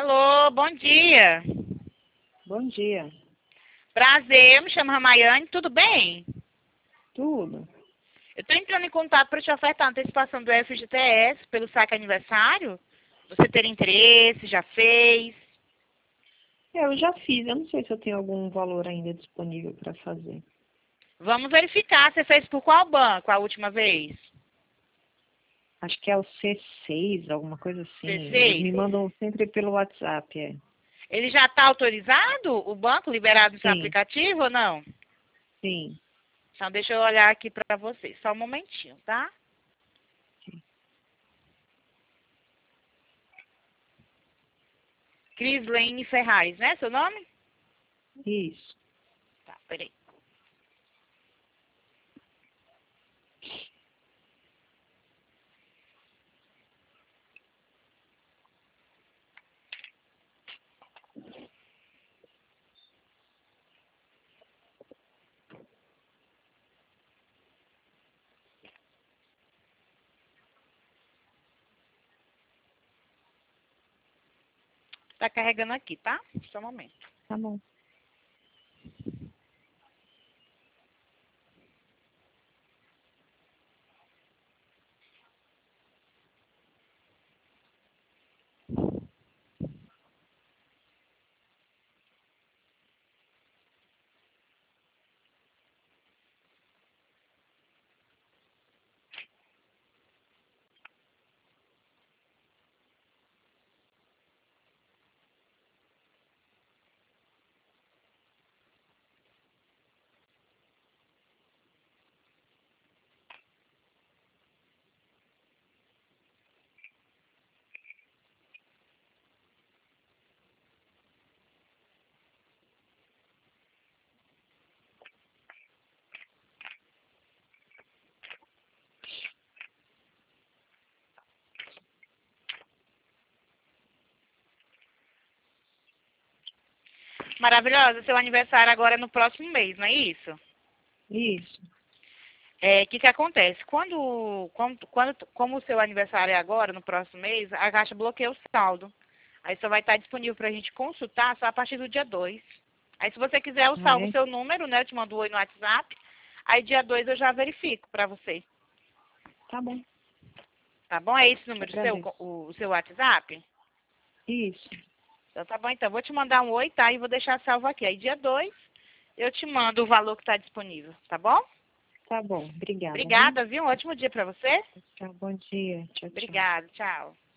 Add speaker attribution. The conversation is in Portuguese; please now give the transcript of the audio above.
Speaker 1: Alô, bom dia.
Speaker 2: Bom dia.
Speaker 1: Prazer, eu me chamo Ramayane, tudo bem?
Speaker 2: Tudo?
Speaker 1: Eu estou entrando em contato para te ofertar a antecipação do FGTS pelo saque aniversário. Você ter interesse, já fez?
Speaker 2: Eu já fiz, eu não sei se eu tenho algum valor ainda disponível para fazer.
Speaker 1: Vamos verificar, você fez por qual banco a última vez?
Speaker 2: Acho que é o C6, alguma coisa assim. Eles
Speaker 1: C6?
Speaker 2: me mandam sempre pelo WhatsApp, é.
Speaker 1: Ele já está autorizado, o banco, liberado no seu
Speaker 2: Sim,
Speaker 1: aplicativo ou não?
Speaker 2: sim.
Speaker 1: Então, deixa eu olhar aqui para você, só um momentinho, tá?
Speaker 2: Sim.
Speaker 1: Crislane Ferrares, né, seu nome?
Speaker 2: Isso.
Speaker 1: Tá, peraí. Tá carregando aqui, tá? Só um momento.
Speaker 2: Tá bom.
Speaker 1: Maravilhosa, seu aniversário agora é no próximo mês, não é isso?
Speaker 2: Isso.
Speaker 1: O que acontece? Como o seu aniversário é agora, no próximo mês, a Caixa bloqueia o saldo. Aí só vai estar disponível para a gente consultar só a partir do dia 2. Aí se você quiser, eu
Speaker 2: Ah,
Speaker 1: salvo o
Speaker 2: é?
Speaker 1: seu número, né? Eu te mando um oi no WhatsApp. Aí dia 2 eu já verifico para você.
Speaker 2: Tá bom.
Speaker 1: Tá bom? É esse
Speaker 2: Te
Speaker 1: número seu,
Speaker 2: agradeço.
Speaker 1: o seu WhatsApp?
Speaker 2: Isso.
Speaker 1: Então tá bom, então. Vou te mandar um oi, tá? E vou deixar salvo aqui. Aí dia 2 eu te mando o valor que está disponível, tá bom?
Speaker 2: Tá bom. Obrigada, viu?
Speaker 1: Obrigada, viu? Um ótimo dia para você.
Speaker 2: Tchau, bom dia. Tchau, tchau.
Speaker 1: Obrigada, tchau.